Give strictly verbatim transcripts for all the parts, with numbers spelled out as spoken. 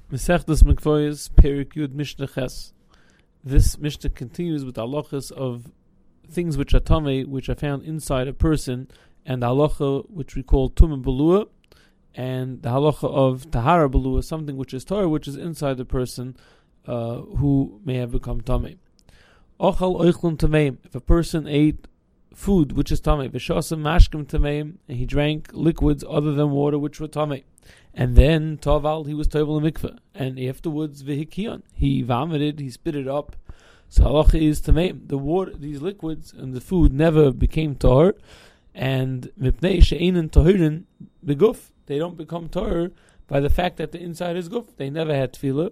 Mesechtes Mikvoyes, Perik Yud Mishnah Ches. This Mishnah continues with halachas of things which are tamei, which are found inside a person, and the halacha which we call tumah belua, and the halacha of tahara belua, something which is Torah, which is inside the person uh, who may have become tamei. Ochal oichlum tameim. If a person ate food which is tamei, v'shasam mashkim tameim, and he drank liquids other than water which were tamei, and then Taval, he was tovel in mikveh, and afterwards Vihikion, he vomited, he spit it up. So halacha is tameim. The water, these liquids and the food never became tahor, and mipnei she'einin tahirin beguf, they don't become tahor by the fact that the inside is guf. They never had tefillah,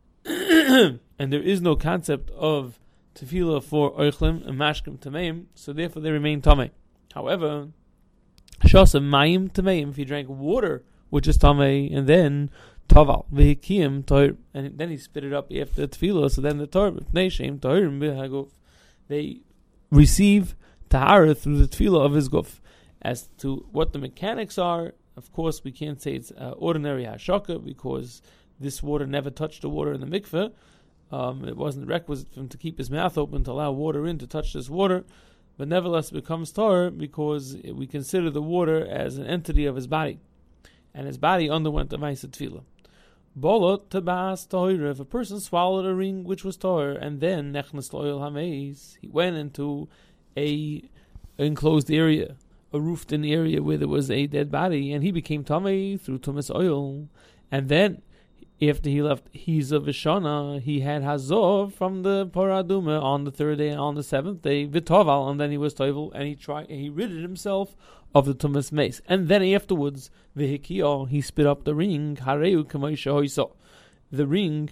and there is no concept of tefillah for oichlim and mashkim tameim, so therefore they remain tamei. However, shasam mayim tameim, if he drank water which is tamei, and then taval v'hikiyim tahir, and then he spit it up after tefillah, so then the tahir b'pnei sheim tahirim b'haguf, they receive tahara through the tefillah of his guf. As to what the mechanics are, of course we can't say it's uh, ordinary hashaka, because this water never touched the water in the mikveh. Um, it wasn't requisite for him to keep his mouth open to allow water in to touch this water, but nevertheless it becomes tahor because we consider the water as an entity of his body, and his body underwent a ma'aseh tefillah. Bolot tabas tahira. If a person swallowed a ring which was tahor, and then nechnas loyal hameis, he went into a enclosed area, a roofed-in area where there was a dead body, and he became tamei through tumas oil, and then after he left Hiza Vishana, he had Hazov from the Paraduma on the third day and on the seventh day, Vitoval, and then he was Toivel, and he tried, and he ridded himself of the Tumas mace. And then afterwards, Vihikio, he spit up the ring, Hareu Kamaisha Hoiso. The ring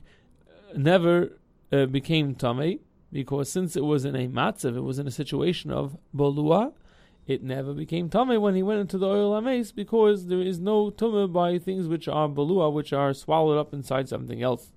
never uh, became Tamei, because since it was in a matzav, it was in a situation of Bolua, it never became tamei when he went into the oil hameis, because there is no tumah by things which are balua, which are swallowed up inside something else.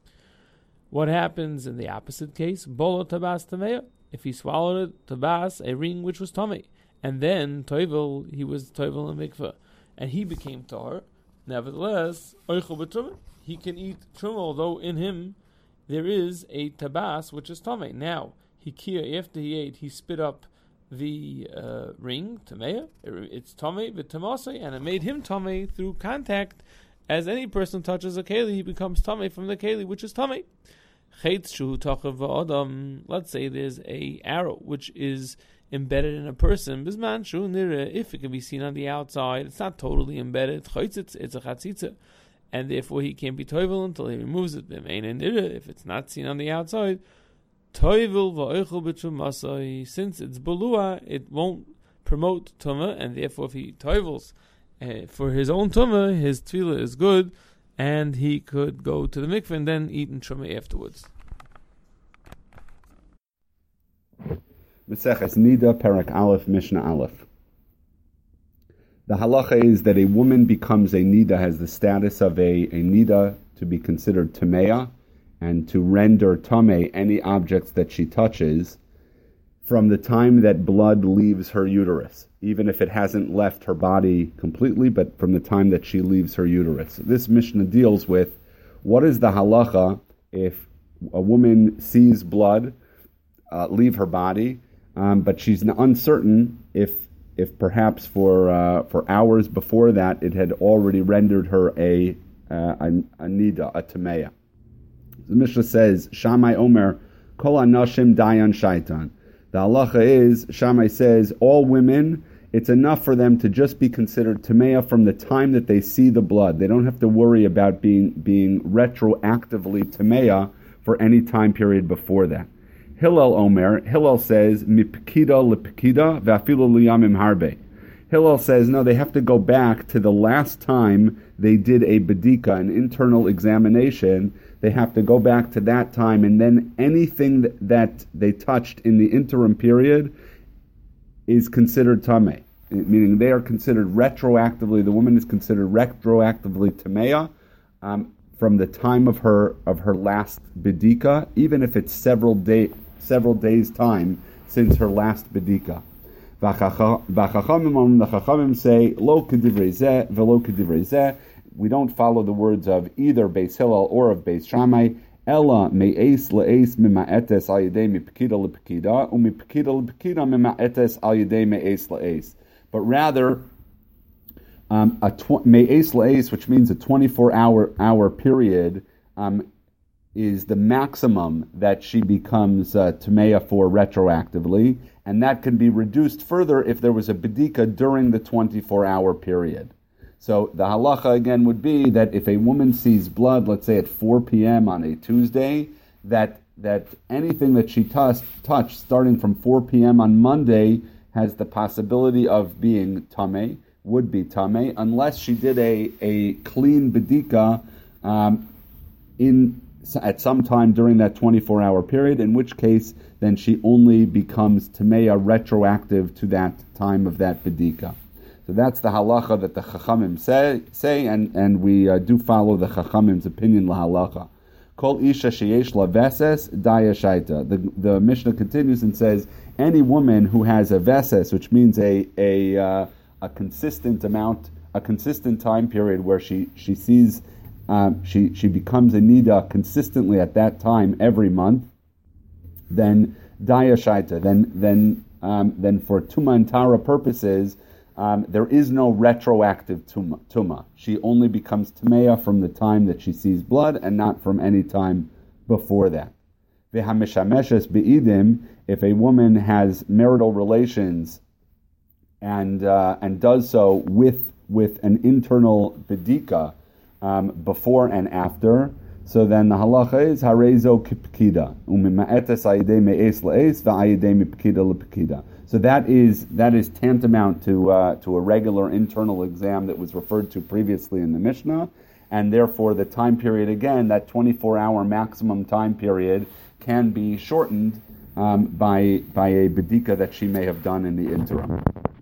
What happens in the opposite case? Bolo tabas tameya. If he swallowed it, tabas, a ring which was tamei, and then toivel, he was toivel in mikveh, and he became tar. Nevertheless, oichel b'tumah, he can eat truma, although in him there is a tabas which is tamei. Now, he kia, after he ate, he spit up the uh, ring, Tameya, it's Tamei, V'Tamasei, and it made him Tamei through contact. As any person touches a Keli, he becomes Tamei from the Keli, which is Tamei. Let's say there's a arrow which is embedded in a person. If it can be seen on the outside, it's not totally embedded. It's a chatzitza, and therefore he can't be toivel until he removes it. If it's not seen on the outside, Toivel va'oichel b'tumasai, since it's balua, it won't promote tumah, and therefore if he toivels uh, for his own tumah, his tefillah is good, and he could go to the mikveh and then eat in truma afterwards. Maseches Nida, Parak Aleph, Mishnah Aleph. The halacha is that a woman becomes a nida, has the status of a, a nida to be considered tameya, and to render tamei any objects that she touches from the time that blood leaves her uterus, even if it hasn't left her body completely, but from the time that she leaves her uterus. This Mishnah deals with what is the halacha if a woman sees blood uh, leave her body, um, but she's uncertain if if perhaps for uh, for hours before that it had already rendered her a uh, a, a nida, a tameya. The Mishnah says, Shammai Omer, Kol Anashim Dayan Shaitan. The halacha is, Shammai says, all women, it's enough for them to just be considered tameya from the time that they see the blood. They don't have to worry about being being retroactively tameya for any time period before that. Hillel Omer, Hillel says, Mipkida lepkida v'afilu liyamim harbe. Hillel says, no, they have to go back to the last time they did a bedika, an internal examination. They have to go back to that time, and then anything that, that they touched in the interim period is considered tamei, meaning they are considered retroactively, the woman is considered retroactively tameya um, from the time of her of her last bedika, even if it's several day, several days' time since her last bedika. The Chachamim say, lo k'divrei zeh, velo k'divrei zeh. we don't follow the words of either Beis Hillel or of Beis Shammai. Ella me'es le'es mima'etes al yedei mipekida lepekida umipekida lepekida mima'etes al yedei me'es le'es. But rather, um, a tw- me'es le'es, which means a twenty-four hour hour period, um, is the maximum that she becomes uh, Tameya for retroactively, and that can be reduced further if there was a bedika during the twenty-four hour period. So the halacha again would be that if a woman sees blood, let's say at four p.m. on a Tuesday, that that anything that she touched, touched starting from four p.m. on Monday has the possibility of being tameh, would be tameh, unless she did a, a clean bedika um, in at some time during that twenty-four hour period, in which case then she only becomes tameya retroactive to that time of that bedika. So that's the halacha that the Chachamim say, say and, and we uh, do follow the Chachamim's opinion la halacha. Kol isha sheyesh la veses daya shaita. The the Mishnah continues and says, any woman who has a veses, which means a a uh, a consistent amount, a consistent time period where she she sees um, she she becomes a nida consistently at that time every month, then daya shaita. Then then um, then for tuma and tara purposes. Um, there is no retroactive tuma, tuma. She only becomes tameya from the time that she sees blood and not from any time before that. V'hameshameshes be'idim, if a woman has marital relations and uh, and does so with with an internal bedika um, before and after, so then the halacha is harezo kipkida umima'etes ayidei me'es la'es va'ayidei mipkida lepekida. So that is that is tantamount to uh, to a regular internal exam that was referred to previously in the Mishnah, and therefore the time period again, that twenty-four hour maximum time period, can be shortened um, by by a bedika that she may have done in the interim.